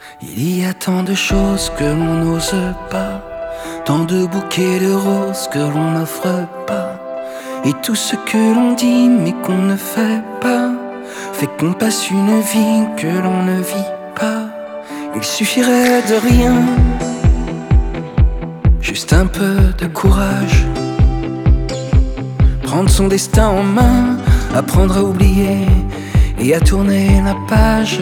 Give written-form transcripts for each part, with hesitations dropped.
Il y a tant de choses que l'on n'ose pas, tant de bouquets de roses que l'on n'offre pas, et tout ce que l'on dit mais qu'on ne fait pas, fait qu'on passe une vie que l'on ne vit pas. Il suffirait de rien, juste un peu de courage, prendre son destin en main, apprendre à oublier et à tourner la page.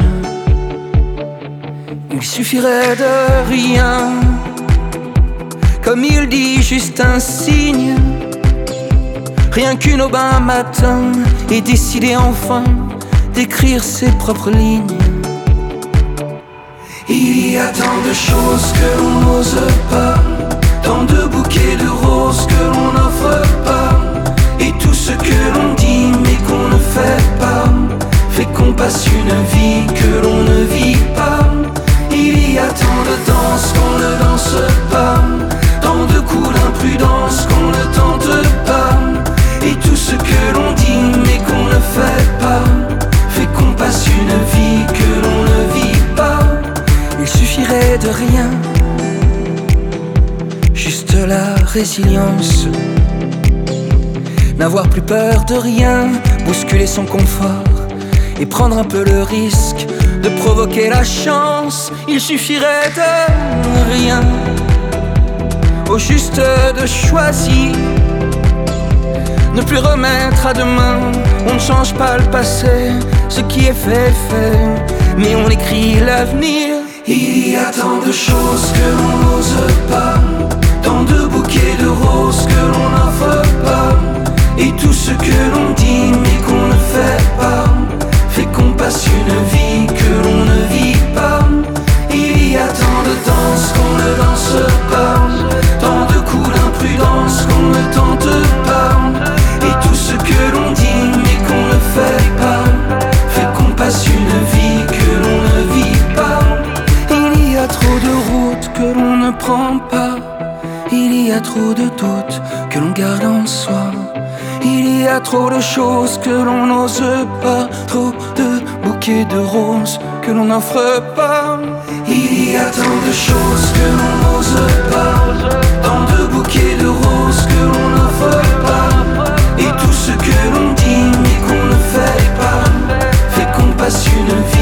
Il suffirait de rien, comme il dit, juste un signe, rien qu'une aube un matin, et décider enfin d'écrire ses propres lignes. Il y a tant de choses que l'on n'ose pas, tant de bouquets de roses que l'on n'offre pas, et tout ce que l'on dit mais qu'on ne fait pas, fait qu'on passe une vie que l'on ne vit pas. Il y a tant de danses qu'on ne danse pas, tant de coups d'imprudence qu'on ne tente pas, et tout ce que l'on dit mais qu'on ne fait pas, fait qu'on passe une vie que l'on ne vit pas. Il suffirait de rien, juste la résilience, n'avoir plus peur de rien, bousculer son confort et prendre un peu le risque de provoquer la chance. Il suffirait de rien, au juste de choisir, ne plus remettre à demain. On ne change pas le passé, ce qui est fait est fait, mais on écrit l'avenir. Il y a tant de choses que l'on n'ose pas, tant de bouquets de roses que l'on n'offre pas, et tout ce que l'on dit mais qu'on ne fait pas, fait qu'on passe une vie que l'on ne vit pas. Il y a tant de danses qu'on ne danse pas, tant de coups d'imprudence qu'on ne tente pas, et tout ce que l'on dit mais qu'on ne fait pas, fait qu'on passe une vie que l'on ne vit pas. Il y a trop de routes que l'on ne prend pas, il y a trop de doutes que l'on garde en soi, il y a trop de choses que l'on n'ose pas, trop de bouquets de roses que l'on n'offre pas. Il y a tant de choses que l'on n'ose pas, tant de bouquets de roses que l'on n'offre pas, et tout ce que l'on dit mais qu'on ne fait pas, fait qu'on passe une vie